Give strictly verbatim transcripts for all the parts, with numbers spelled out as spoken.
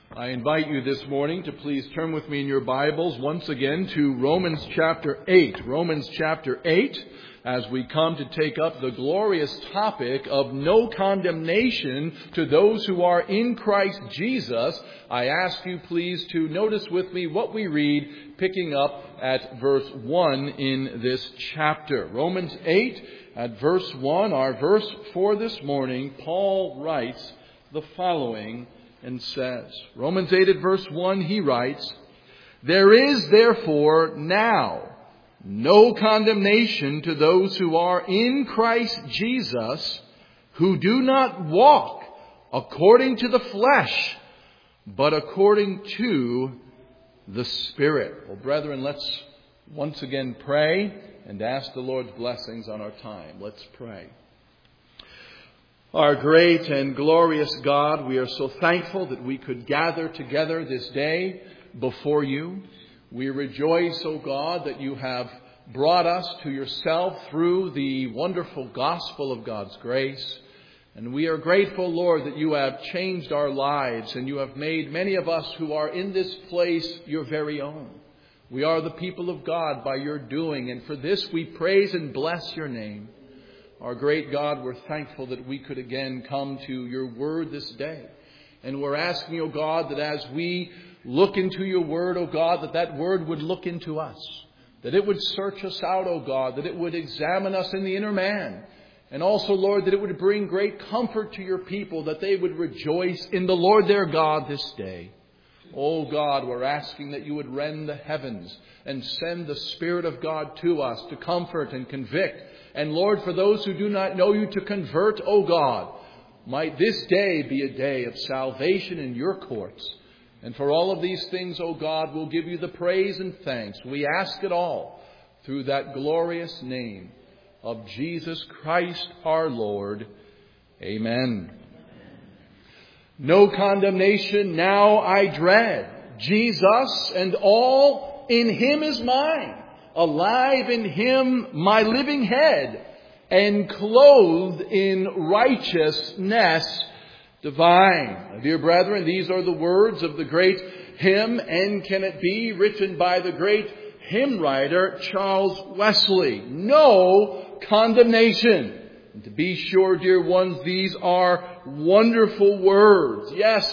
I invite you this morning to please turn with me in your Bibles once again to Romans chapter eight. Romans chapter eight, as we come to take up the glorious topic of no condemnation to those who are in Christ Jesus. I ask you please to notice with me what we read, picking up at verse one in this chapter. Romans eight at verse one, our verse for this morning, Paul writes the following and says, Romans eight at verse one, he writes, "There is therefore now no condemnation to those who are in Christ Jesus, who do not walk according to the flesh, but according to the Spirit." Well, brethren, let's once again pray and ask the Lord's blessings on our time. Let's pray. Our great and glorious God, we are so thankful that we could gather together this day before you. We rejoice, O God, that you have brought us to yourself through the wonderful gospel of God's grace. And we are grateful, Lord, that you have changed our lives and you have made many of us who are in this place your very own. We are the people of God by your doing, and for this we praise and bless your name. Our great God, we're thankful that we could again come to your word this day. And we're asking, O God, that as we look into your word, O God, that that word would look into us. That it would search us out, O God. That it would examine us in the inner man. And also, Lord, that it would bring great comfort to your people. That they would rejoice in the Lord their God this day. O God, we're asking that you would rend the heavens and send the Spirit of God to us to comfort and convict. And Lord, for those who do not know you, to convert, O God. Might this day be a day of salvation in your courts. And for all of these things, O God, we'll give you the praise and thanks. We ask it all through that glorious name of Jesus Christ our Lord. Amen. No condemnation now I dread. Jesus and all in him is mine. Alive in him my living head, and clothed in righteousness divine. Dear brethren, these are the words of the great hymn, "And Can It Be?" written by the great hymn writer Charles Wesley. No condemnation. And to be sure, dear ones, these are wonderful words. Yes,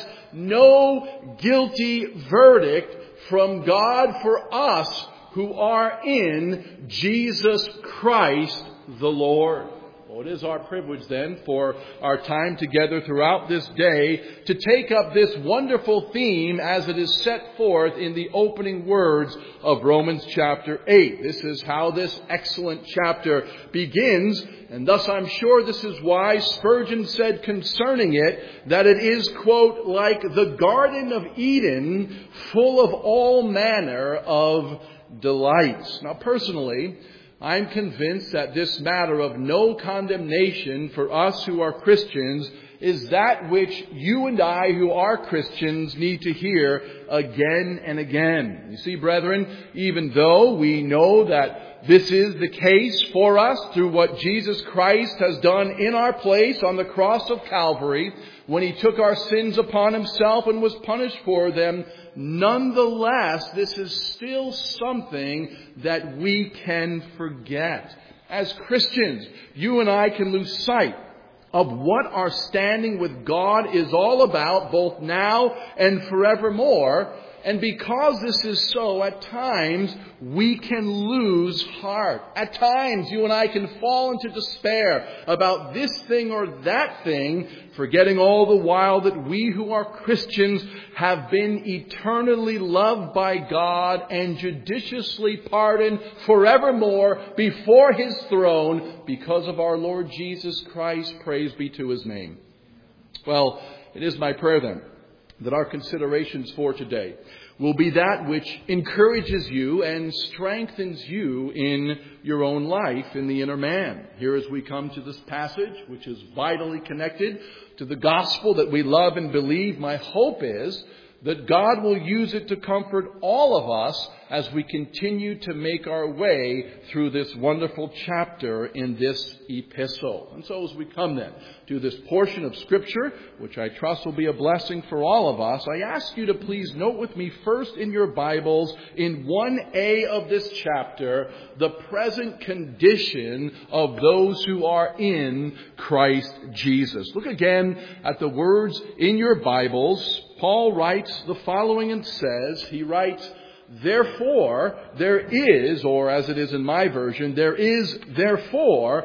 no guilty verdict from God for us who are in Jesus Christ the Lord. Well, it is our privilege then for our time together throughout this day to take up this wonderful theme as it is set forth in the opening words of Romans chapter eight. This is how this excellent chapter begins, and thus I'm sure this is why Spurgeon said concerning it that it is, quote, like the Garden of Eden, full of all manner of delights. Now, personally, I'm convinced that this matter of no condemnation for us who are Christians is that which you and I who are Christians need to hear again and again. You see, brethren, even though we know that this is the case for us through what Jesus Christ has done in our place on the cross of Calvary, when he took our sins upon himself and was punished for them, nonetheless, this is still something that we can forget. As Christians, you and I can lose sight of what our standing with God is all about, both now and forevermore. And because this is so, at times we can lose heart. At times you and I can fall into despair about this thing or that thing, forgetting all the while that we who are Christians have been eternally loved by God and judiciously pardoned forevermore before his throne because of our Lord Jesus Christ. Praise be to his name. Well, it is my prayer then that our considerations for today will be that which encourages you and strengthens you in your own life, in the inner man. Here as we come to this passage, which is vitally connected to the gospel that we love and believe, my hope is that God will use it to comfort all of us as we continue to make our way through this wonderful chapter in this epistle. And so as we come then to this portion of Scripture, which I trust will be a blessing for all of us, I ask you to please note with me first in your Bibles in one A of this chapter, the present condition of those who are in Christ Jesus. Look again at the words in your Bibles. Paul writes the following and says, he writes, "Therefore, there is," or as it is in my version, "there is therefore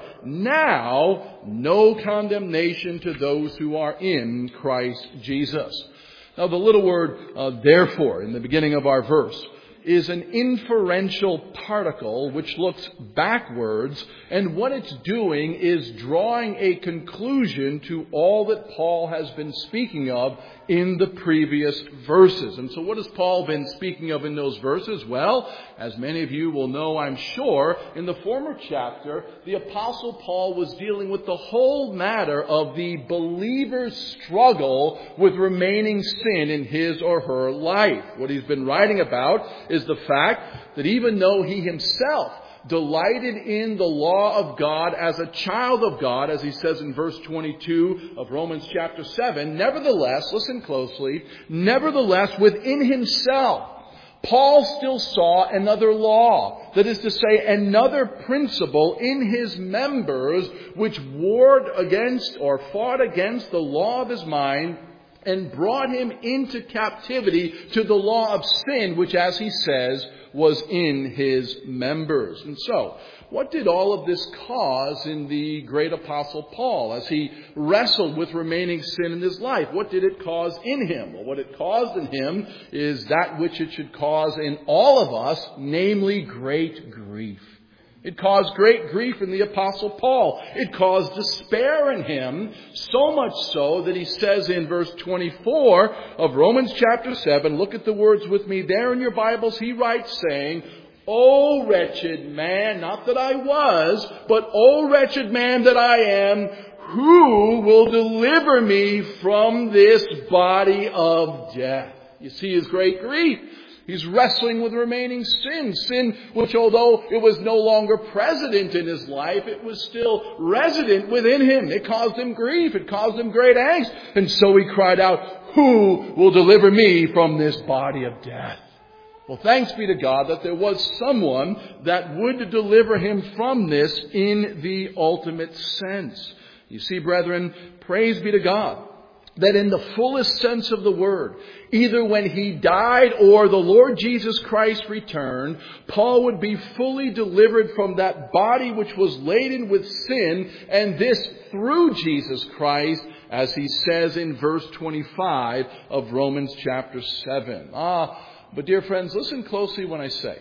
now no condemnation to those who are in Christ Jesus." Now the little word uh, therefore in the beginning of our verse is an inferential particle which looks backwards, and what it's doing is drawing a conclusion to all that Paul has been speaking of in the previous verses. And so what has Paul been speaking of in those verses? Well, as many of you will know, I'm sure, in the former chapter, the Apostle Paul was dealing with the whole matter of the believer's struggle with remaining sin in his or her life. What he's been writing about is the fact that even though he himself delighted in the law of God as a child of God, as he says in verse twenty-two of Romans chapter seven, nevertheless, listen closely, nevertheless within himself, Paul still saw another law, that is to say, another principle in his members which warred against or fought against the law of his mind and brought him into captivity to the law of sin, which, as he says, was in his members. And so, what did all of this cause in the great apostle Paul as he wrestled with remaining sin in his life? What did it cause in him? Well, what it caused in him is that which it should cause in all of us, namely great grief. It caused great grief in the Apostle Paul. It caused despair in him, so much so that he says in verse twenty-four of Romans chapter seven, look at the words with me there in your Bibles, he writes saying, "O wretched man," not that I was, but "O wretched man that I am, who will deliver me from this body of death?" You see his great grief. He's wrestling with remaining sin. Sin which, although it was no longer present in his life, it was still resident within him. It caused him grief. It caused him great angst. And so he cried out, "Who will deliver me from this body of death?" Well, thanks be to God that there was someone that would deliver him from this in the ultimate sense. You see, brethren, praise be to God that in the fullest sense of the word, either when he died or the Lord Jesus Christ returned, Paul would be fully delivered from that body which was laden with sin, and this through Jesus Christ, as he says in verse twenty-five of Romans chapter seven. Ah, but dear friends, listen closely when I say,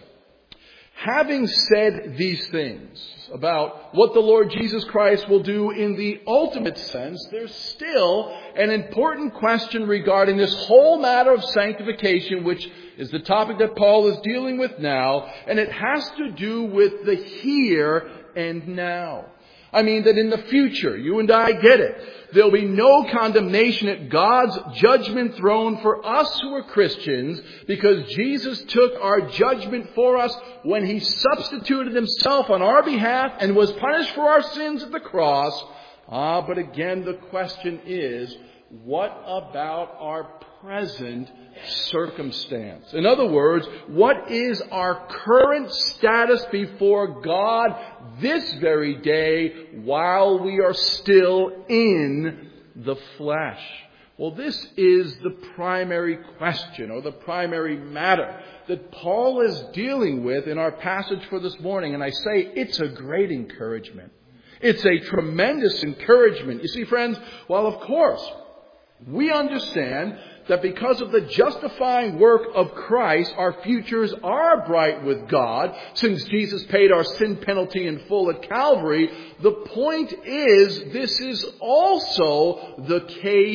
having said these things about what the Lord Jesus Christ will do in the ultimate sense, there's still an important question regarding this whole matter of sanctification, which is the topic that Paul is dealing with now, and it has to do with the here and now. I mean that in the future, you and I get it, there'll be no condemnation at God's judgment throne for us who are Christians, because Jesus took our judgment for us when he substituted himself on our behalf and was punished for our sins at the cross. Ah, but again, the question is, what about our present circumstance? In other words, what is our current status before God this very day while we are still in the flesh? Well, this is the primary question, or the primary matter that Paul is dealing with in our passage for this morning. And I say it's a great encouragement. It's a tremendous encouragement. You see, friends, while of course we understand that because of the justifying work of Christ, our futures are bright with God, since Jesus paid our sin penalty in full at Calvary, the point is, this is also the case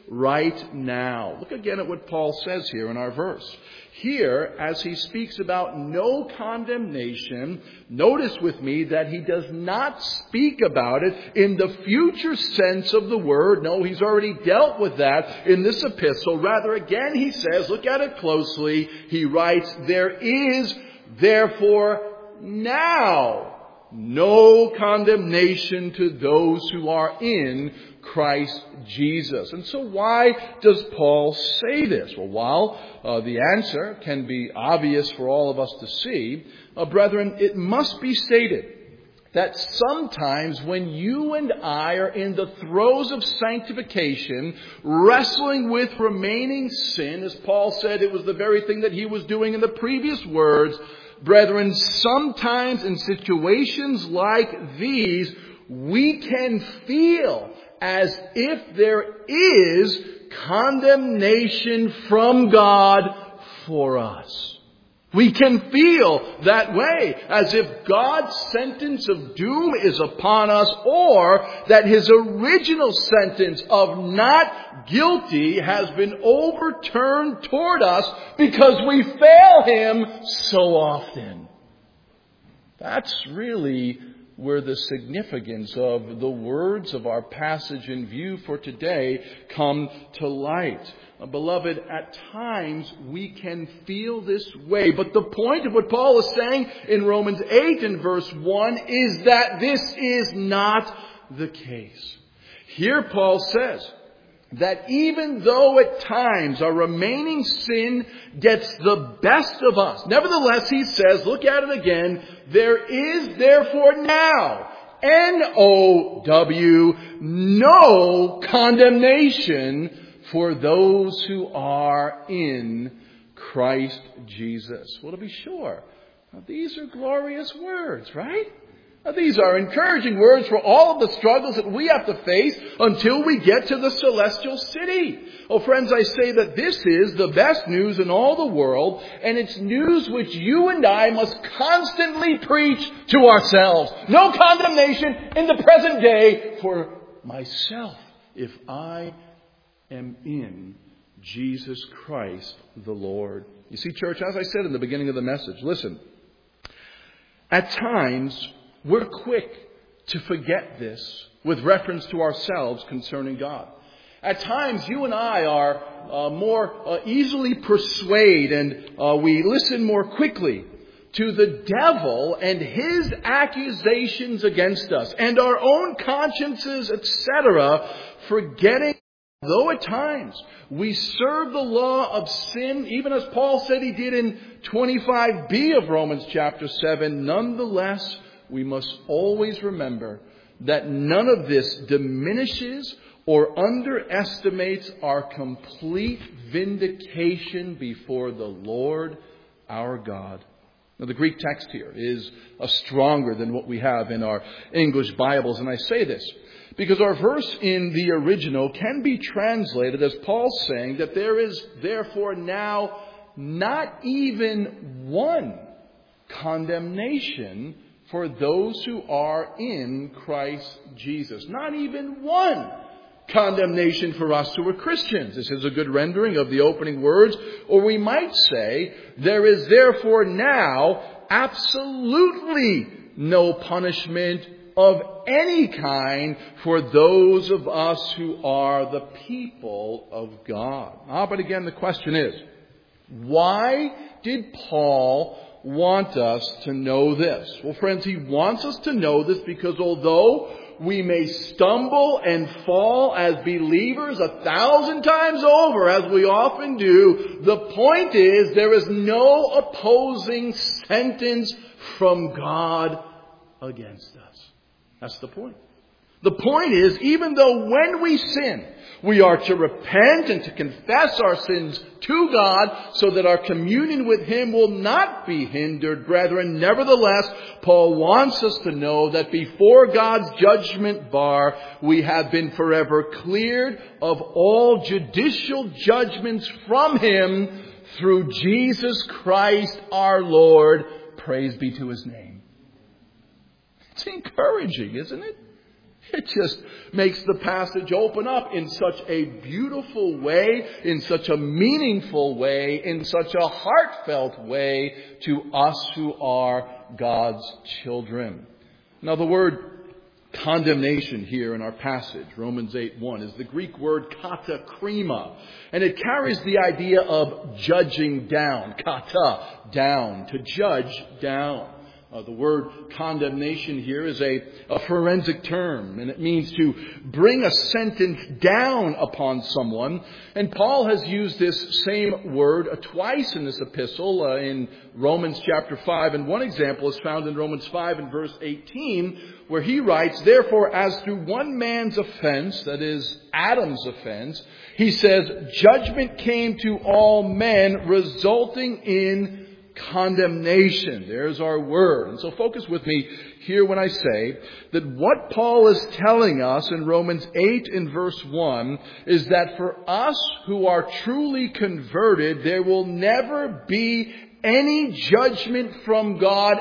right now. Look again at what Paul says here in our verse. Here, as he speaks about no condemnation, notice with me that he does not speak about it in the future sense of the word. No, he's already dealt with that in this epistle. Rather, again, he says, look at it closely. He writes, there is therefore now no condemnation to those who are in Christ Jesus. And so why does Paul say this? Well, while uh, the answer can be obvious for all of us to see, uh, brethren, it must be stated that sometimes when you and I are in the throes of sanctification, wrestling with remaining sin, as Paul said, it was the very thing that he was doing in the previous words, brethren, sometimes in situations like these, we can feel as if there is condemnation from God for us. We can feel that way, as if God's sentence of doom is upon us, or that His original sentence of not guilty has been overturned toward us because we fail Him so often. That's really where the significance of the words of our passage in view for today come to light. Uh, beloved, at times we can feel this way. But the point of what Paul is saying in Romans eight and verse one is that this is not the case. Here Paul says that even though at times our remaining sin gets the best of us, nevertheless, he says, look at it again, there is therefore now, N O W, no condemnation for those who are in Christ Jesus. Well, to be sure, now, these are glorious words, right? Now, these are encouraging words for all of the struggles that we have to face until we get to the celestial city. Oh, friends, I say that this is the best news in all the world, and it's news which you and I must constantly preach to ourselves. No condemnation in the present day for myself if I am in Jesus Christ the Lord. You see, church, as I said in the beginning of the message, listen, at times we're quick to forget this with reference to ourselves concerning God. At times, you and I are uh, more uh, easily persuaded, and uh, we listen more quickly to the devil and his accusations against us and our own consciences, et cetera, forgetting, though at times we serve the law of sin, even as Paul said he did in twenty-five b of Romans chapter seven, nonetheless, we must always remember that none of this diminishes or underestimates our complete vindication before the Lord our God. Now, the Greek text here is uh, stronger than what we have in our English Bibles, and I say this because our verse in the original can be translated as Paul saying that there is therefore now not even one condemnation for those who are in Christ Jesus. Not even one condemnation for us who are Christians. This is a good rendering of the opening words. Or we might say, there is therefore now absolutely no punishment of any kind for those of us who are the people of God. Ah, but again, the question is, why did Paul want us to know this? Well, friends, he wants us to know this because although we may stumble and fall as believers a thousand times over, as we often do, the point is there is no opposing sentence from God against us. That's the point. The point is, even though when we sin, we are to repent and to confess our sins to God so that our communion with Him will not be hindered, brethren, nevertheless, Paul wants us to know that before God's judgment bar, we have been forever cleared of all judicial judgments from Him through Jesus Christ our Lord. Praise be to His name. It's encouraging, isn't it? It just makes the passage open up in such a beautiful way, in such a meaningful way, in such a heartfelt way to us who are God's children. Now, the word condemnation here in our passage, Romans eight one, is the Greek word katakrima. And it carries the idea of judging down. Kata, down. To judge down. Uh, the word condemnation here is a, a forensic term, and it means to bring a sentence down upon someone. And Paul has used this same word uh, twice in this epistle uh, in Romans chapter five. And one example is found in Romans five and verse eighteen, where he writes, "Therefore, as through one man's offense," that is Adam's offense, he says, "judgment came to all men, resulting in condemnation." There's our word. And so focus with me here when I say that what Paul is telling us in Romans eight and verse one is that for us who are truly converted, there will never be any judgment from God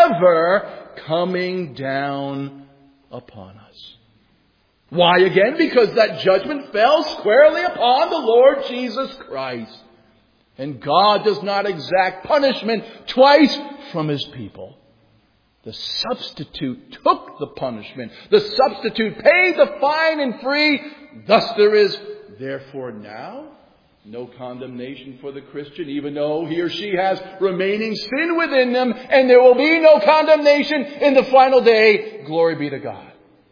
ever coming down upon us. Why again? Because that judgment fell squarely upon the Lord Jesus Christ. And God does not exact punishment twice from His people. The substitute took the punishment. The substitute paid the fine and free. Thus there is, therefore now, no condemnation for the Christian, even though he or she has remaining sin within them. And there will be no condemnation in the final day. Glory be to God.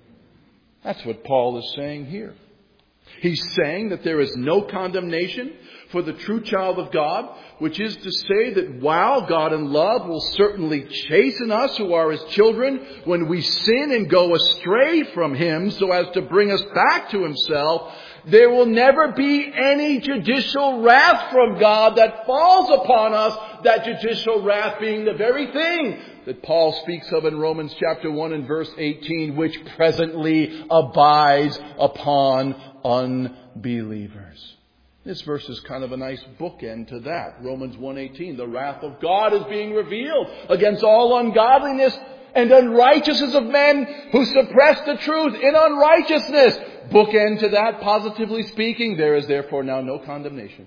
That's what Paul is saying here. He's saying that there is no condemnation for the true child of God, which is to say that while God in love will certainly chasten us who are His children when we sin and go astray from Him so as to bring us back to Himself, there will never be any judicial wrath from God that falls upon us, that judicial wrath being the very thing that Paul speaks of in Romans chapter one and verse eighteen, which presently abides upon unbelievers. This verse is kind of a nice bookend to that. Romans one eighteen, the wrath of God is being revealed against all ungodliness and unrighteousness of men who suppress the truth in unrighteousness. Bookend to that, positively speaking, there is therefore now no condemnation.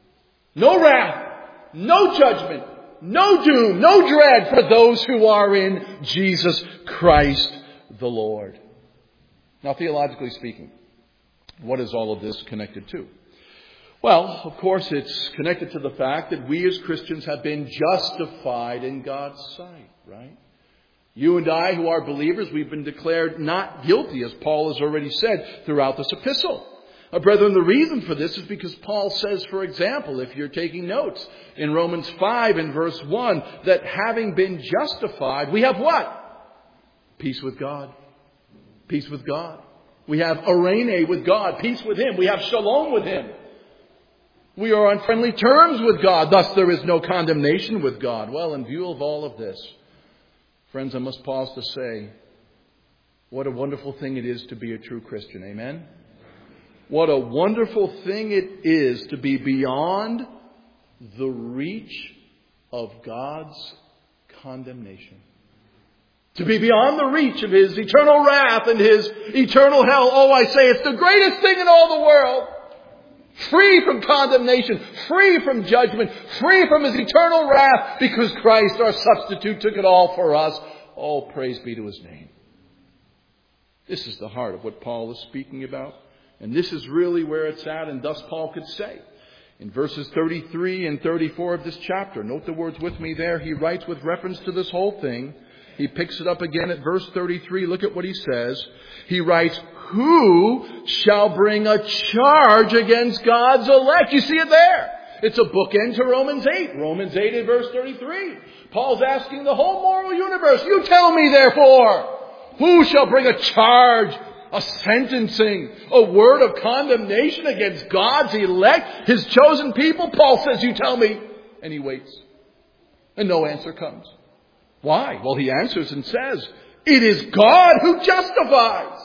No wrath, no judgment, no doom, no dread for those who are in Jesus Christ the Lord. Now, theologically speaking, what is all of this connected to? Well, of course, it's connected to the fact that we as Christians have been justified in God's sight, right? You and I, who are believers, we've been declared not guilty, as Paul has already said throughout this epistle. Uh, brethren, the reason for this is because Paul says, for example, if you're taking notes, in Romans five and verse one, that having been justified, we have what? Peace with God. Peace with God. We have eirene with God, peace with Him. We have shalom with Him. We are on friendly terms with God. Thus there is no condemnation with God. Well, in view of all of this, friends, I must pause to say, what a wonderful thing it is to be a true Christian. Amen? What a wonderful thing it is to be beyond the reach of God's condemnation. To be beyond the reach of His eternal wrath and His eternal hell. Oh, I say it's the greatest thing in all the world. Free from condemnation, free from judgment, free from His eternal wrath, because Christ, our substitute, took it all for us. Oh, praise be to His name. This is the heart of what Paul is speaking about. And this is really where it's at, and thus Paul could say, in verses thirty-three and thirty-four of this chapter, note the words with me there, he writes with reference to this whole thing. He picks it up again at verse thirty-three. Look at what he says. He writes, "Who shall bring a charge against God's elect?" You see it there. It's a bookend to Romans eight. Romans eight and verse thirty-three. Paul's asking the whole moral universe, "You tell me therefore, who shall bring a charge, a sentencing, a word of condemnation against God's elect, His chosen people?" Paul says, "You tell me." And he waits. And no answer comes. Why? Well, he answers and says, it is God who justifies.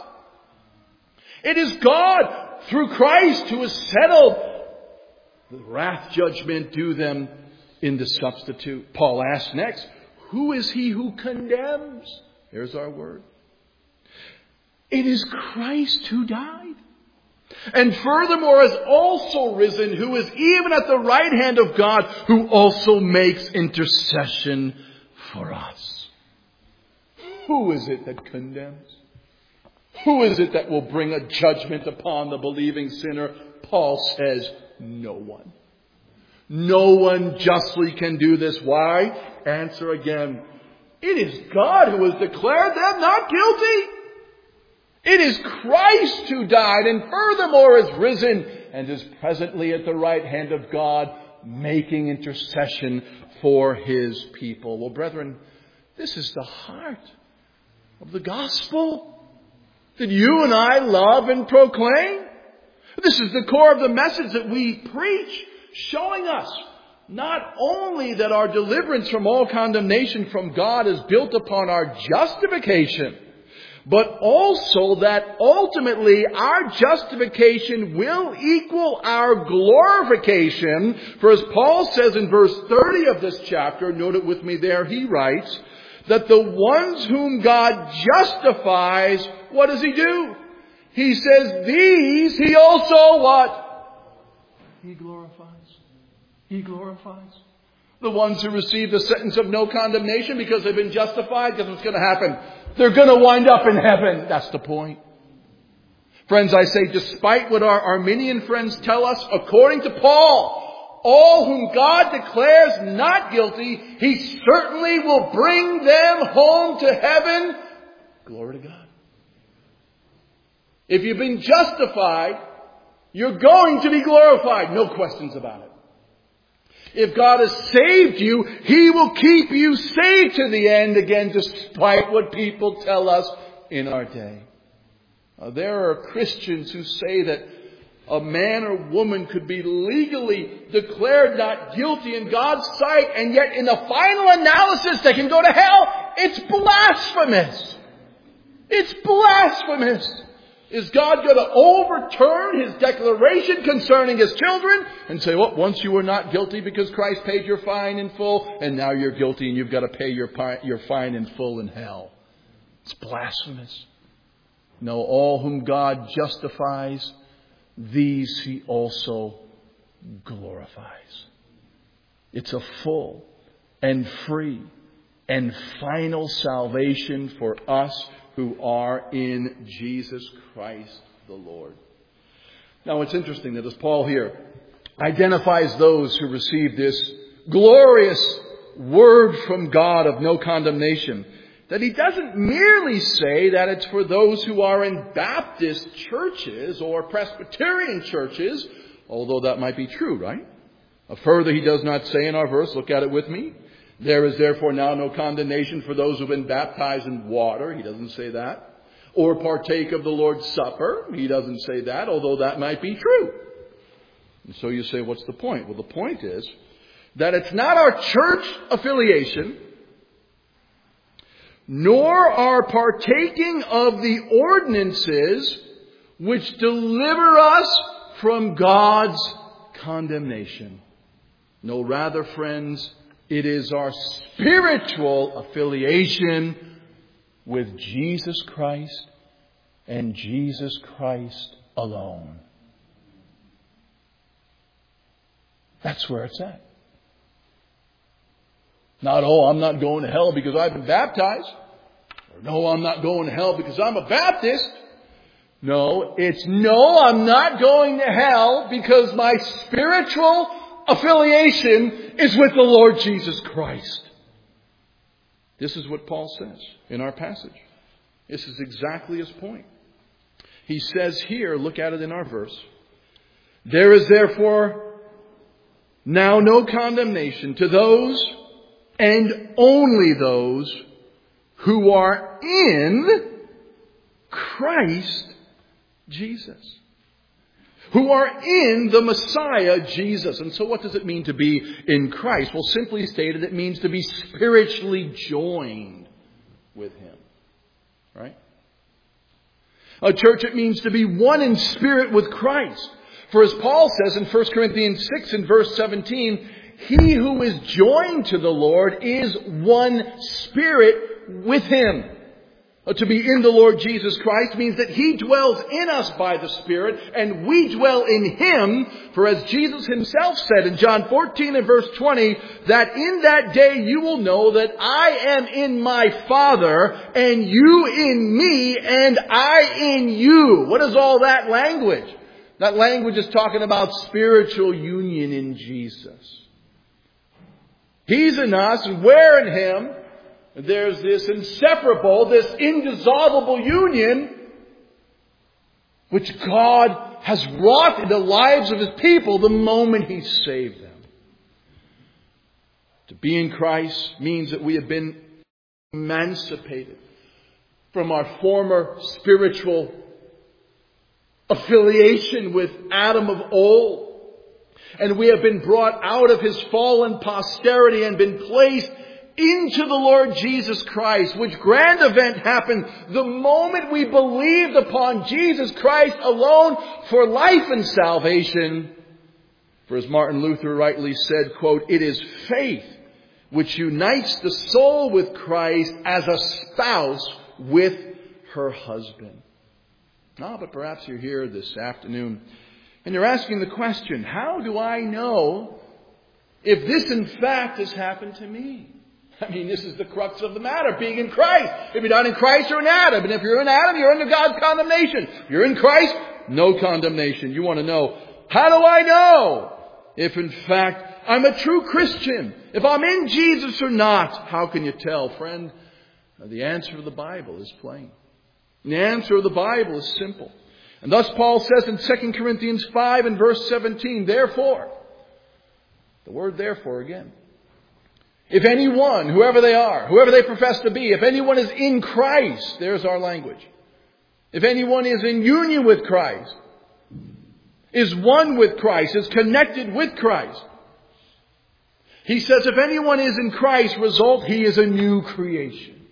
It is God through Christ who has settled the wrath judgment due them in the substitute. Paul asks next, who is he who condemns? There's our word. It is Christ who died. And furthermore has also risen, who is even at the right hand of God, who also makes intercession for us. Who is it that condemns? Who is it that will bring a judgment upon the believing sinner? Paul says, no one. No one justly can do this. Why? Answer again. It is God who has declared them not guilty. It is Christ who died and furthermore is risen and is presently at the right hand of God, making intercession for His people. Well, brethren, this is the heart of the gospel that you and I love and proclaim. This is the core of the message that we preach, showing us not only that our deliverance from all condemnation from God is built upon our justification, but also that ultimately our justification will equal our glorification. For as Paul says in verse thirty of this chapter, note it with me there, he writes that the ones whom God justifies, what does He do? He says these He also what? He glorifies. He glorifies. The ones who receive the sentence of no condemnation because they've been justified, guess what's going to happen? They're going to wind up in heaven. That's the point. Friends, I say, despite what our Arminian friends tell us, according to Paul, all whom God declares not guilty, He certainly will bring them home to heaven. Glory to God. If you've been justified, you're going to be glorified. No questions about it. If God has saved you, He will keep you saved to the end, again, despite what people tell us in our day. Uh, there are Christians who say that a man or woman could be legally declared not guilty in God's sight, and yet in the final analysis they can go to hell. It's blasphemous. It's blasphemous. Is God going to overturn His declaration concerning His children and say, well, once you were not guilty because Christ paid your fine in full, and now you're guilty and you've got to pay your, your fine in full in hell? It's blasphemous. No, all whom God justifies, these He also glorifies. It's a full and free and final salvation for us who are in Jesus Christ the Lord. Now it's interesting that as Paul here identifies those who receive this glorious word from God of no condemnation, that he doesn't merely say that it's for those who are in Baptist churches or Presbyterian churches, although that might be true, right? Further, he does not say in our verse, look at it with me, there is therefore now no condemnation for those who have been baptized in water. He doesn't say that. Or partake of the Lord's Supper. He doesn't say that, although that might be true. And so you say, what's the point? Well, the point is that it's not our church affiliation, nor our partaking of the ordinances which deliver us from God's condemnation. No, rather, friends, it is our spiritual affiliation with Jesus Christ and Jesus Christ alone. That's where it's at. Not, oh, I'm not going to hell because I've been baptized. Or no, I'm not going to hell because I'm a Baptist. No, it's no, I'm not going to hell because my spiritual affiliation is with the Lord Jesus Christ. This is what Paul says in our passage. This is exactly his point. He says here, look at it in our verse, there is therefore now no condemnation to those and only those who are in Christ Jesus. Who are in the Messiah, Jesus. And so what does it mean to be in Christ? Well, simply stated, it means to be spiritually joined with Him. Right? A church, it means to be one in spirit with Christ. For as Paul says in First Corinthians six and verse seventeen, he who is joined to the Lord is one spirit with Him. To be in the Lord Jesus Christ means that He dwells in us by the Spirit and we dwell in Him. For as Jesus Himself said in John fourteen and verse twenty, that in that day you will know that I am in my Father and you in me and I in you. What is all that language? That language is talking about spiritual union in Jesus. He's in us and we're in Him. There's this inseparable, this indissoluble union which God has wrought in the lives of His people the moment He saved them. To be in Christ means that we have been emancipated from our former spiritual affiliation with Adam of old. And we have been brought out of his fallen posterity and been placed into the Lord Jesus Christ, which grand event happened the moment we believed upon Jesus Christ alone for life and salvation. For as Martin Luther rightly said, quote, "It is faith which unites the soul with Christ as a spouse with her husband." Ah, but perhaps you're here this afternoon and you're asking the question, how do I know if this in fact has happened to me? I mean, this is the crux of the matter, being in Christ. If you're not in Christ, you're in Adam. And if you're in Adam, you're under God's condemnation. If you're in Christ, no condemnation. You want to know, how do I know if in fact I'm a true Christian? If I'm in Jesus or not? How can you tell, friend? The answer of the Bible is plain. The answer of the Bible is simple. And thus Paul says in Second Corinthians five and verse seventeen, therefore, the word therefore again. If anyone, whoever they are, whoever they profess to be, if anyone is in Christ, there's our language. If anyone is in union with Christ, is one with Christ, is connected with Christ. He says if anyone is in Christ, result, he is a new creation.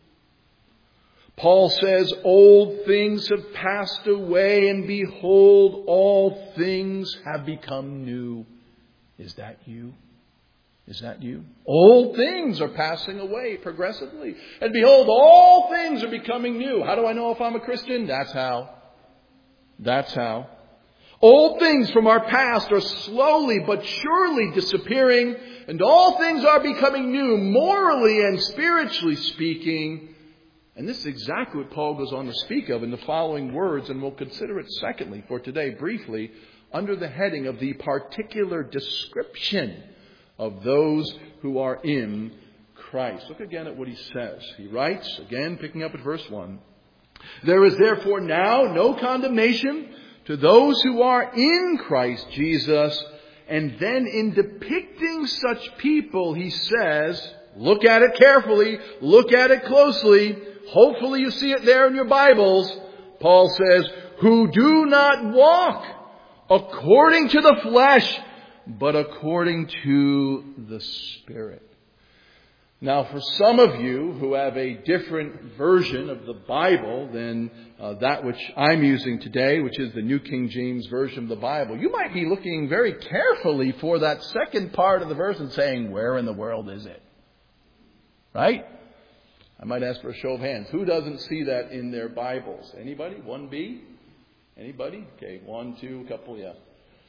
Paul says, old things have passed away and behold, all things have become new. Is that you? Is that you? Old things are passing away progressively. And behold, all things are becoming new. How do I know if I'm a Christian? That's how. That's how. Old things from our past are slowly but surely disappearing. And all things are becoming new, morally and spiritually speaking. And this is exactly what Paul goes on to speak of in the following words. And we'll consider it secondly for today briefly under the heading of the particular description of those who are in Christ. Look again at what he says. He writes, again picking up at verse one, there is therefore now no condemnation to those who are in Christ Jesus. And then in depicting such people, he says, look at it carefully, look at it closely. Hopefully you see it there in your Bibles. Paul says, who do not walk according to the flesh, but according to the Spirit. Now, for some of you who have a different version of the Bible than uh, that which I'm using today, which is the New King James Version of the Bible, you might be looking very carefully for that second part of the verse and saying, where in the world is it? Right? I might ask for a show of hands. Who doesn't see that in their Bibles? Anybody? one B? Anybody? Okay, one, two, a couple, yeah.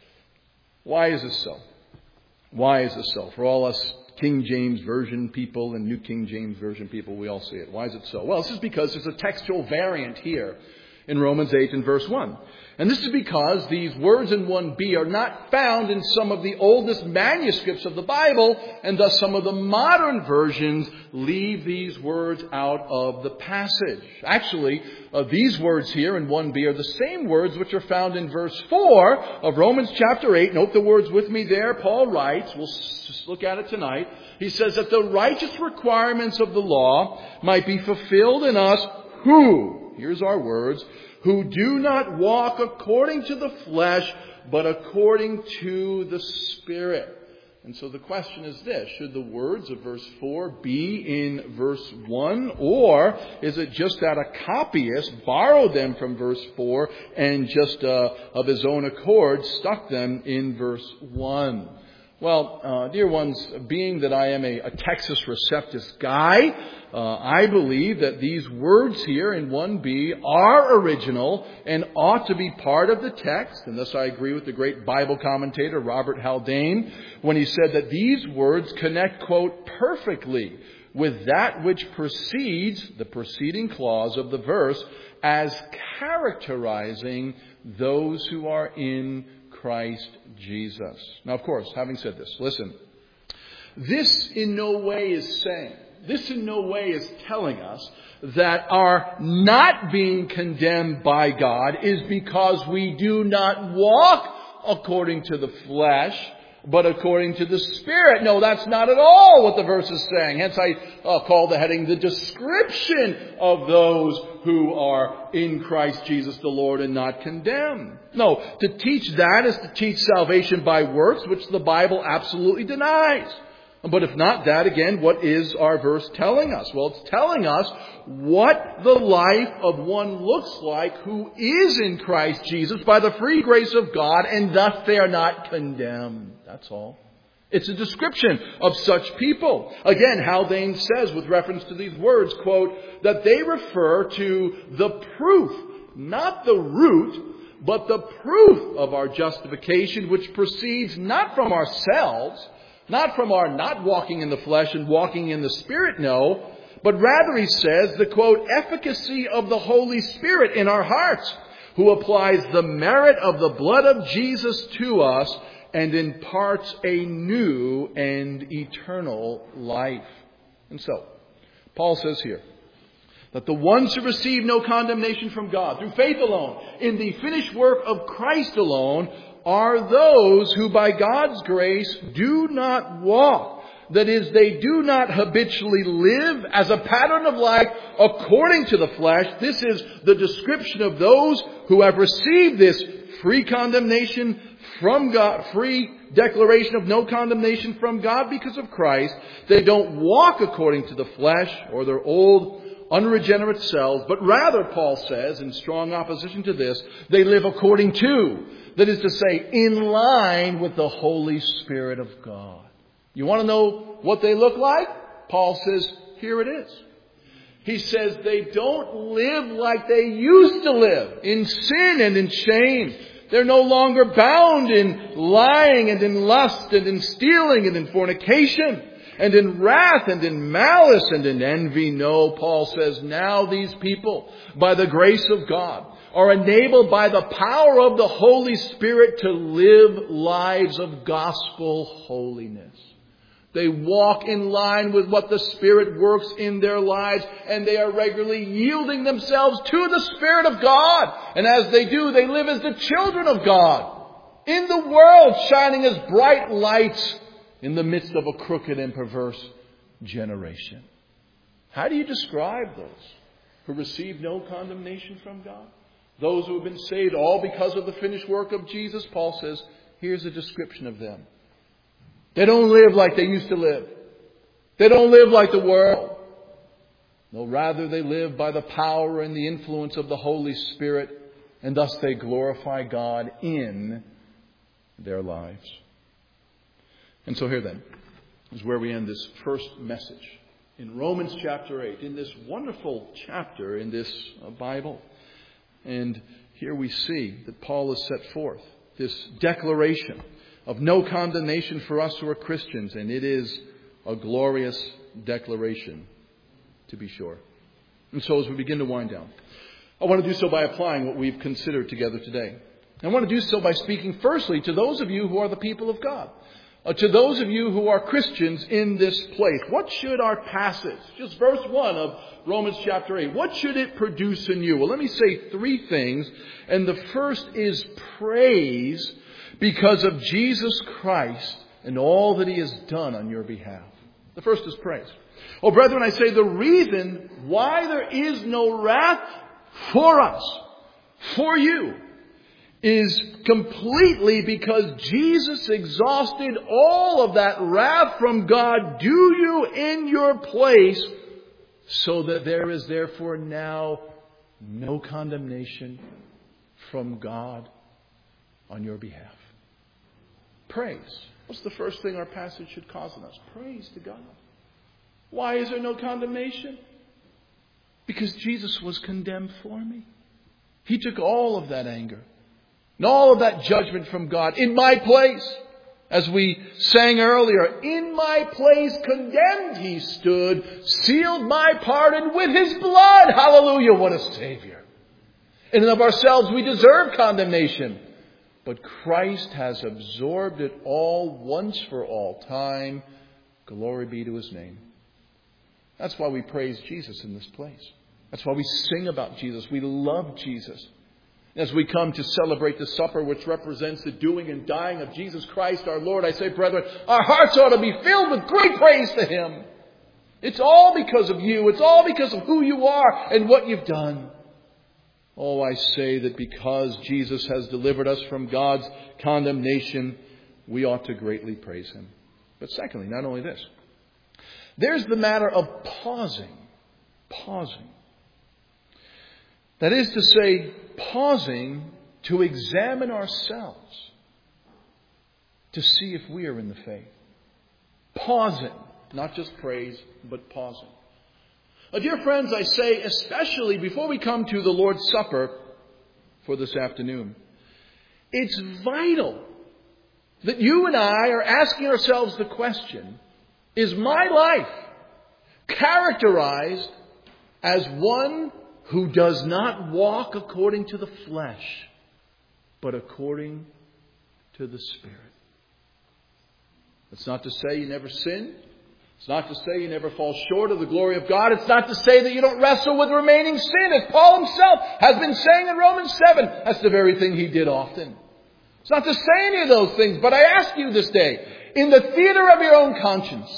Why is this so? Why is this so? For all us King James Version people and New King James Version people, we all see it. Why is it so? Well, this is because there's a textual variant here in Romans eight and verse one. And this is because these words in one B are not found in some of the oldest manuscripts of the Bible, and thus some of the modern versions leave these words out of the passage. Actually, uh, these words here in one B are the same words which are found in verse four of Romans chapter eight. Note the words with me there. Paul writes, we'll just look at it tonight. He says that the righteous requirements of the law might be fulfilled in us who, here's our words, who do not walk according to the flesh, but according to the Spirit. And so the question is this, should the words of verse four be in verse one, or is it just that a copyist borrowed them from verse four and just uh, of his own accord stuck them in verse one? Well, uh, dear ones, being that I am a, a Texas Receptus guy, uh, I believe that these words here in one B are original and ought to be part of the text. And thus I agree with the great Bible commentator Robert Haldane when he said that these words connect, quote, perfectly with that which precedes the preceding clause of the verse as characterizing those who are in Christ Jesus. Now, of course, having said this, listen, this in no way is saying, this in no way is telling us that our not being condemned by God is because we do not walk according to the flesh, but according to the Spirit. No, that's not at all what the verse is saying. Hence I uh, call the heading the description of those who are in Christ Jesus the Lord and not condemned. No, to teach that is to teach salvation by works, which the Bible absolutely denies. But if not that, again, what is our verse telling us? Well, it's telling us what the life of one looks like who is in Christ Jesus by the free grace of God, and thus they are not condemned. That's all. It's a description of such people. Again, Haldane says with reference to these words, quote, that they refer to the proof, not the root, but the proof of our justification, which proceeds not from ourselves, not from our not walking in the flesh and walking in the Spirit, no, but rather, he says, the, quote, efficacy of the Holy Spirit in our hearts, who applies the merit of the blood of Jesus to us and imparts a new and eternal life. And so, Paul says here that the ones who receive no condemnation from God through faith alone, in the finished work of Christ alone, are those who by God's grace do not walk. That is, they do not habitually live as a pattern of life according to the flesh. This is the description of those who have received this free condemnation from God, free declaration of no condemnation from God because of Christ. They don't walk according to the flesh or their old unregenerate selves, but rather, Paul says, in strong opposition to this, they live according to, that is to say, in line with the Holy Spirit of God. You want to know what they look like? Paul says, here it is. He says they don't live like they used to live, in sin and in shame. They're no longer bound in lying and in lust and in stealing and in fornication and in wrath and in malice and in envy. No, Paul says, now these people, by the grace of God, are enabled by the power of the Holy Spirit to live lives of gospel holiness. They walk in line with what the Spirit works in their lives, and they are regularly yielding themselves to the Spirit of God. And as they do, they live as the children of God in the world, shining as bright lights in the midst of a crooked and perverse generation. How do you describe those who receive no condemnation from God? Those who have been saved all because of the finished work of Jesus? Paul says, here's a description of them. They don't live like they used to live. They don't live like the world. No, rather they live by the power and the influence of the Holy Spirit, and thus they glorify God in their lives. And so here then is where we end this first message in Romans chapter eight, in this wonderful chapter in this Bible. And here we see that Paul has set forth this declaration of no condemnation for us who are Christians. And it is a glorious declaration, to be sure. And so as we begin to wind down, I want to do so by applying what we've considered together today. I want to do so by speaking firstly to those of you who are the people of God. Uh, to those of you who are Christians in this place. What should our passage, just verse one of Romans chapter eight, what should it produce in you? Well, let me say three things. And the first is praise because of Jesus Christ and all that He has done on your behalf. The first is praise. Oh, brethren, I say the reason why there is no wrath for us, for you, is completely because Jesus exhausted all of that wrath from God due you in your place, so that there is therefore now no condemnation from God on your behalf. Praise. What's the first thing our passage should cause in us? Praise to God. Why is there no condemnation? Because Jesus was condemned for me. He took all of that anger and all of that judgment from God in my place. As we sang earlier, in my place condemned He stood, sealed my pardon with His blood. Hallelujah, what a Savior. In and of ourselves, we deserve condemnation. But Christ has absorbed it all once for all time. Glory be to His name. That's why we praise Jesus in this place. That's why we sing about Jesus. We love Jesus. As we come to celebrate the supper, which represents the doing and dying of Jesus Christ our Lord, I say, brethren, our hearts ought to be filled with great praise to Him. It's all because of you. It's all because of who you are and what you've done. Oh, I say that because Jesus has delivered us from God's condemnation, we ought to greatly praise Him. But secondly, not only this, there's the matter of pausing. Pausing. That is to say, pausing to examine ourselves to see if we are in the faith. Pausing. Not just praise, but pausing. Now, dear friends, I say, especially before we come to the Lord's Supper for this afternoon, it's vital that you and I are asking ourselves the question, is my life characterized as one who does not walk according to the flesh, but according to the Spirit? That's not to say you never sin. It's not to say you never fall short of the glory of God. It's not to say that you don't wrestle with remaining sin, as Paul himself has been saying in Romans seven. That's the very thing he did often. It's not to say any of those things, but I ask you this day, in the theater of your own conscience,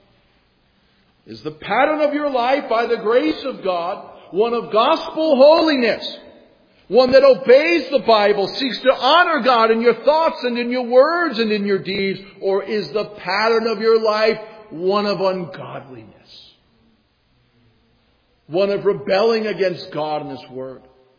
is the pattern of your life, by the grace of God, one of gospel holiness, one that obeys the Bible, seeks to honor God in your thoughts and in your words and in your deeds? Or is the pattern of your life one of ungodliness? One of rebelling against God and His Word?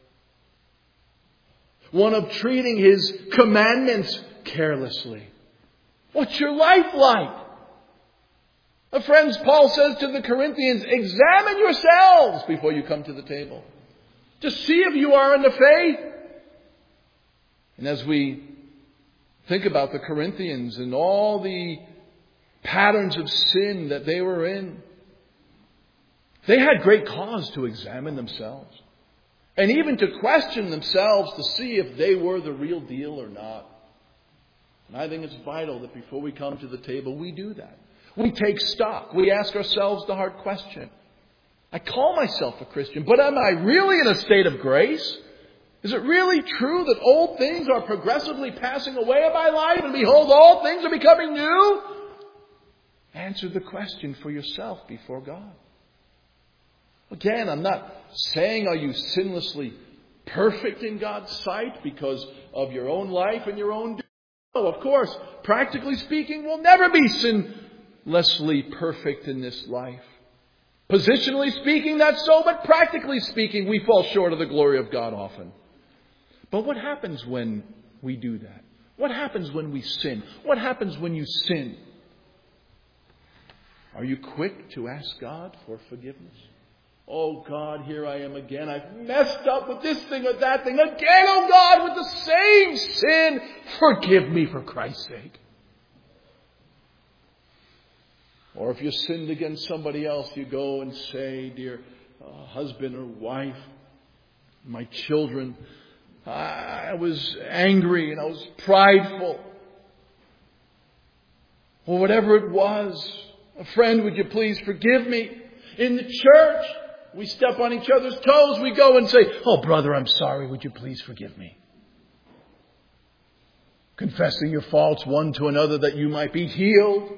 One of treating His commandments carelessly? What's your life like? Uh, friends, Paul says to the Corinthians, examine yourselves before you come to the table. Just see if you are in the faith. And as we think about the Corinthians and all the patterns of sin that they were in, they had great cause to examine themselves. And even to question themselves to see if they were the real deal or not. And I think it's vital that before we come to the table, we do that. We take stock. We ask ourselves the hard question. I call myself a Christian, but am I really in a state of grace? Is it really true that old things are progressively passing away in my life, and behold, all things are becoming new? Answer the question for yourself before God. Again, I'm not saying are you sinlessly perfect in God's sight because of your own life and your own doing. No, of course, practically speaking, we'll never be sinlessly perfect in this life. Positionally speaking, that's so, but practically speaking, we fall short of the glory of God often. But what happens when we do that? What happens when we sin? What happens when you sin? Are you quick to ask God for forgiveness? Oh God, here I am again. I've messed up with this thing or that thing. Again, oh God, with the same sin. Forgive me for Christ's sake. Or if you sinned against somebody else, you go and say, dear uh, husband or wife, my children, I was angry and I was prideful. Or whatever it was. A friend, would you please forgive me? In the church, we step on each other's toes. We go and say, oh brother, I'm sorry. Would you please forgive me? Confessing your faults one to another that you might be healed.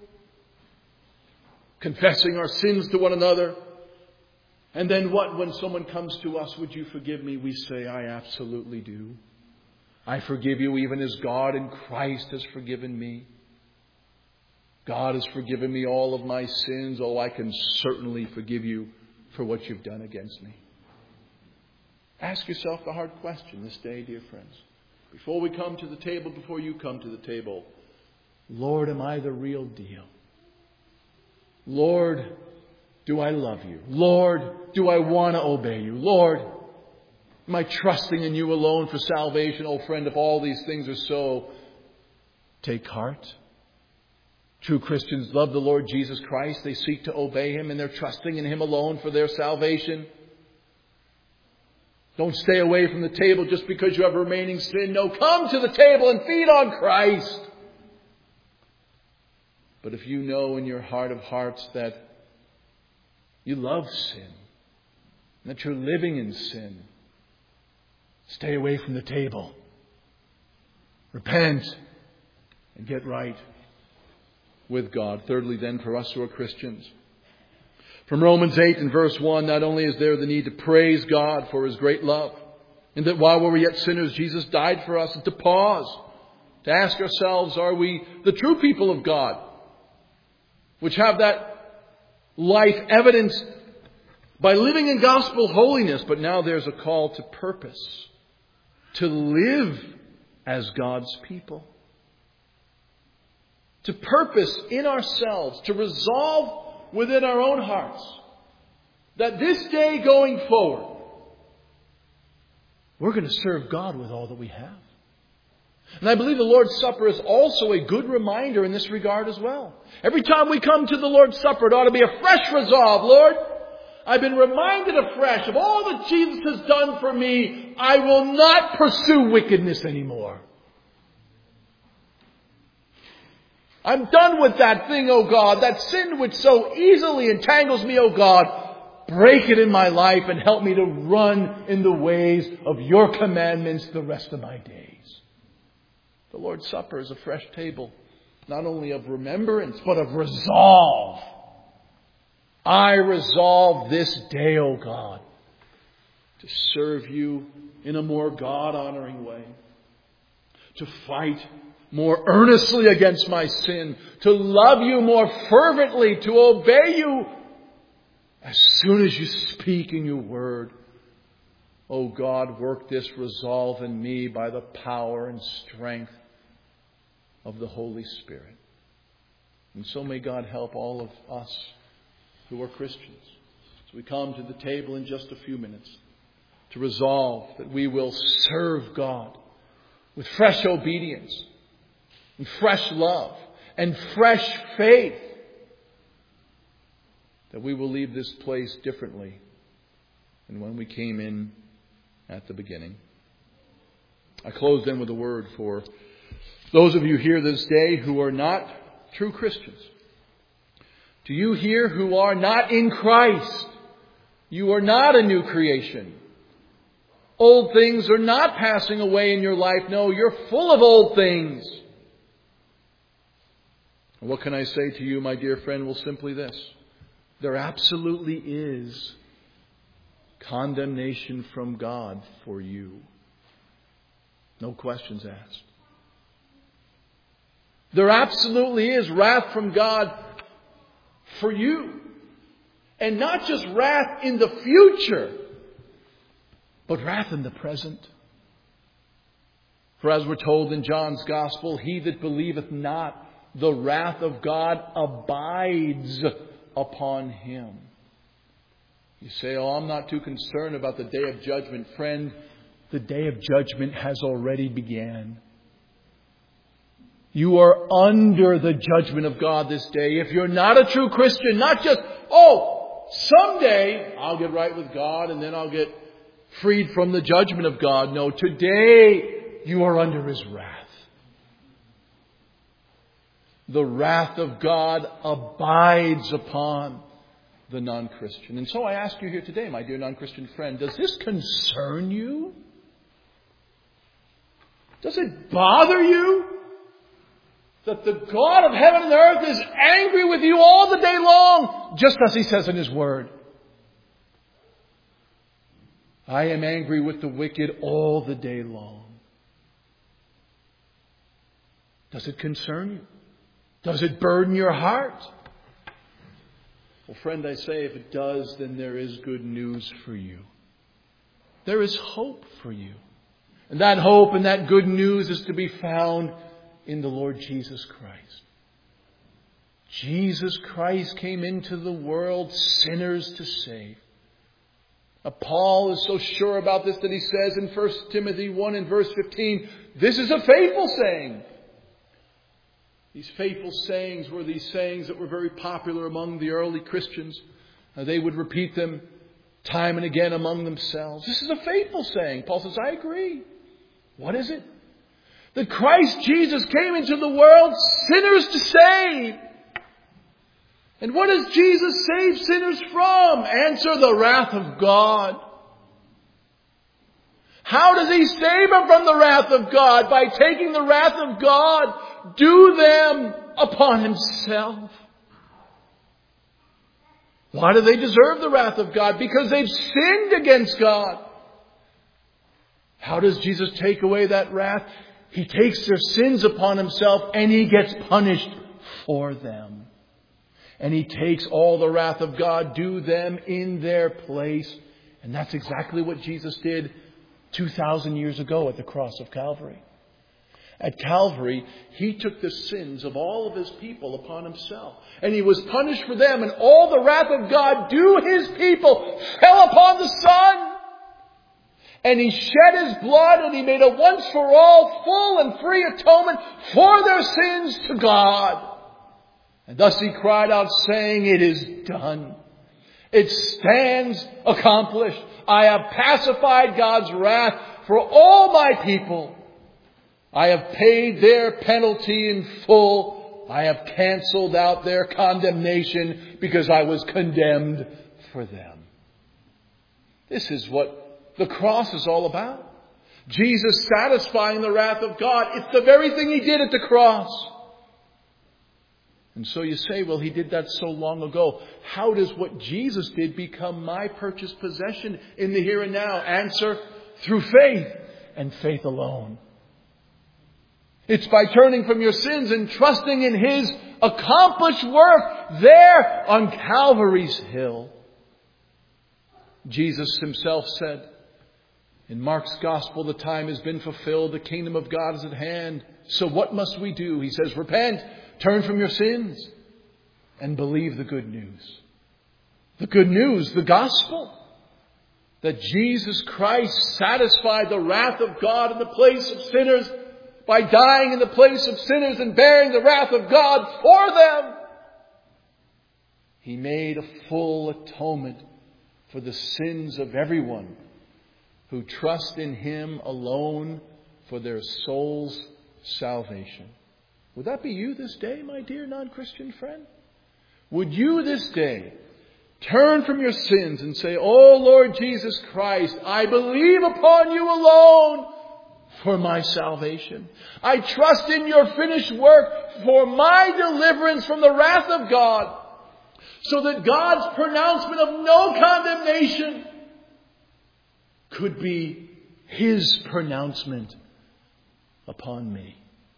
Confessing our sins to one another. And then what? When someone comes to us, would you forgive me? We say, I absolutely do. I forgive you even as God in Christ has forgiven me. God has forgiven me all of my sins. Oh, I can certainly forgive you for what you've done against me. Ask yourself the hard question this day, dear friends. Before we come to the table, before you come to the table, Lord, am I the real deal? Lord, do I love you? Lord, do I want to obey you? Lord, am I trusting in you alone for salvation? Oh friend, if all these things are so, take heart. True Christians love the Lord Jesus Christ. They seek to obey Him and they're trusting in Him alone for their salvation. Don't stay away from the table just because you have remaining sin. No, come to the table and feed on Christ. But if you know in your heart of hearts that you love sin, that you're living in sin, stay away from the table. Repent and get right with God. Thirdly, then, for us who are Christians, from Romans eight and verse one, not only is there the need to praise God for His great love, and that while we were yet sinners, Jesus died for us, and to pause, to ask ourselves, are we the true people of God, which have that life evidenced by living in gospel holiness? But now there's a call to purpose, to live as God's people. To purpose in ourselves, to resolve within our own hearts that this day going forward, we're going to serve God with all that we have. And I believe the Lord's Supper is also a good reminder in this regard as well. Every time we come to the Lord's Supper, it ought to be a fresh resolve. Lord, I've been reminded afresh of all that Jesus has done for me. I will not pursue wickedness anymore. I'm done with that thing, O God, that sin which so easily entangles me, O God. Break it in my life and help me to run in the ways of your commandments the rest of my days. The Lord's Supper is a fresh table, not only of remembrance, but of resolve. I resolve this day, O God, to serve you in a more God-honoring way, to fight more earnestly against my sin, to love you more fervently, to obey you as soon as you speak in your word. Oh God, work this resolve in me by the power and strength of the Holy Spirit. And so may God help all of us who are Christians, as we come to the table in just a few minutes, to resolve that we will serve God with fresh obedience, and fresh love, and fresh faith, that we will leave this place differently than when we came in at the beginning. I close then with a word for those of you here this day who are not true Christians. To you here who are not in Christ, you are not a new creation. Old things are not passing away in your life. No, you're full of old things. What can I say to you, my dear friend? Well, simply this. There absolutely is condemnation from God for you. No questions asked. There absolutely is wrath from God for you. And not just wrath in the future, but wrath in the present. For as we're told in John's Gospel, he that believeth not, the wrath of God abides upon him. You say, oh, I'm not too concerned about the day of judgment. Friend, the day of judgment has already began. You are under the judgment of God this day. If you're not a true Christian, not just, oh, someday I'll get right with God and then I'll get freed from the judgment of God. No, today you are under His wrath. The wrath of God abides upon the non-Christian. And so I ask you here today, my dear non-Christian friend, does this concern you? Does it bother you that the God of heaven and earth is angry with you all the day long, just as He says in His Word? I am angry with the wicked all the day long. Does it concern you? Does it burden your heart? Well, friend, I say if it does, then there is good news for you. There is hope for you. And that hope and that good news is to be found in the Lord Jesus Christ. Jesus Christ came into the world sinners to save. Now, Paul is so sure about this that he says in First Timothy one and verse fifteen, this is a faithful saying. These faithful sayings were these sayings that were very popular among the early Christians. Uh, they would repeat them time and again among themselves. This is a faithful saying. Paul says, I agree. What is it? That Christ Jesus came into the world sinners to save. And what does Jesus save sinners from? Answer, the wrath of God. How does He save them from the wrath of God? By taking the wrath of God, due them upon Himself. Why do they deserve the wrath of God? Because they've sinned against God. How does Jesus take away that wrath? He takes their sins upon Himself and He gets punished for them. And He takes all the wrath of God due them in their place. And that's exactly what Jesus did two thousand years ago at the cross of Calvary. At Calvary, He took the sins of all of His people upon Himself. And He was punished for them. And all the wrath of God due His people fell upon the Son. And He shed His blood and He made a once for all full and free atonement for their sins to God. And thus He cried out saying, it is done. It stands accomplished. I have pacified God's wrath for all my people. I have paid their penalty in full. I have canceled out their condemnation because I was condemned for them. This is what the cross is all about. Jesus satisfying the wrath of God. It's the very thing He did at the cross. And so you say, well, He did that so long ago. How does what Jesus did become my purchased possession in the here and now? Answer, through faith and faith alone. It's by turning from your sins and trusting in His accomplished work there on Calvary's hill. Jesus Himself said in Mark's Gospel, the time has been fulfilled, the kingdom of God is at hand. So what must we do? He says, repent, turn from your sins, and believe the good news. The good news, the gospel, that Jesus Christ satisfied the wrath of God in the place of sinners by dying in the place of sinners and bearing the wrath of God for them. He made a full atonement for the sins of everyone who trust in Him alone for their soul's salvation. Would that be you this day, my dear non-Christian friend? Would you this day turn from your sins and say, oh Lord Jesus Christ, I believe upon You alone for my salvation. I trust in Your finished work for my deliverance from the wrath of God, so that God's pronouncement of no condemnation could be His pronouncement upon me.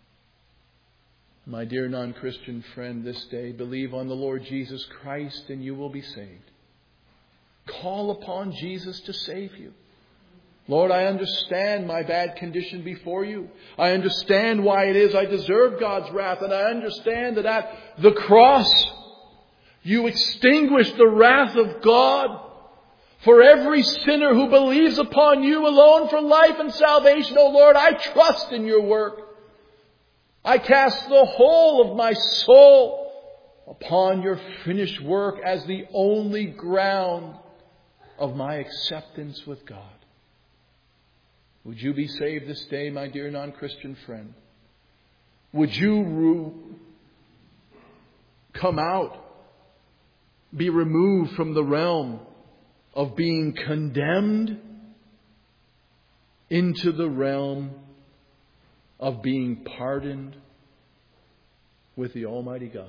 My dear non-Christian friend, this day, believe on the Lord Jesus Christ and you will be saved. Call upon Jesus to save you. Lord, I understand my bad condition before You. I understand why it is I deserve God's wrath. And I understand that at the cross, You extinguished the wrath of God for every sinner who believes upon You alone for life and salvation. Oh Lord, I trust in Your work. I cast the whole of my soul upon Your finished work as the only ground of my acceptance with God. Would you be saved this day, my dear non-Christian friend? Would you ru- come out, be removed from the realm of being condemned into the realm of being pardoned with the Almighty God?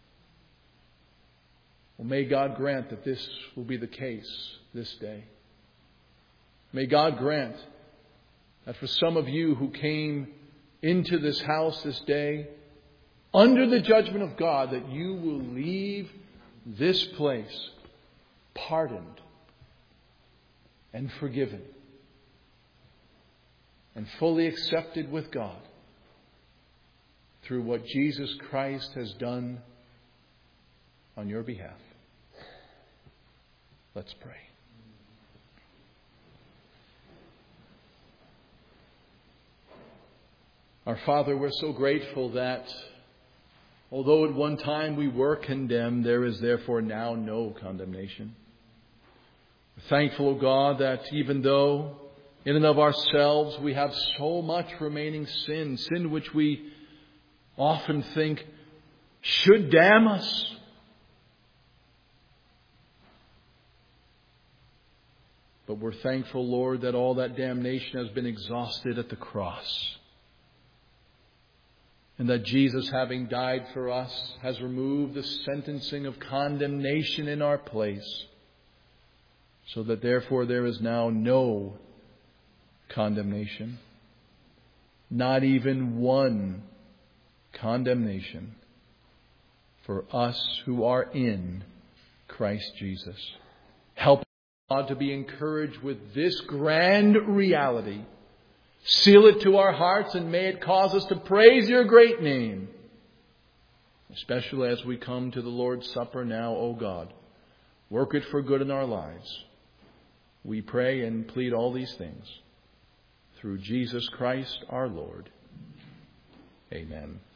Well, may God grant that this will be the case this day. May God grant that for some of you who came into this house this day under the judgment of God, that you will leave this place pardoned and forgiven and fully accepted with God through what Jesus Christ has done on your behalf. Let's pray. Our Father, we're so grateful that although at one time we were condemned, there is therefore now no condemnation. We're thankful, O God, that even though in and of ourselves we have so much remaining sin, sin which we often think should damn us, but we're thankful, Lord, that all that damnation has been exhausted at the cross. And that Jesus, having died for us, has removed the sentencing of condemnation in our place. So that therefore there is now no condemnation. Not even one condemnation for us who are in Christ Jesus. Help us, God, to be encouraged with this grand reality. Seal it to our hearts and may it cause us to praise your great name. Especially as we come to the Lord's Supper now, O God. Work it for good in our lives. We pray and plead all these things through Jesus Christ our Lord. Amen.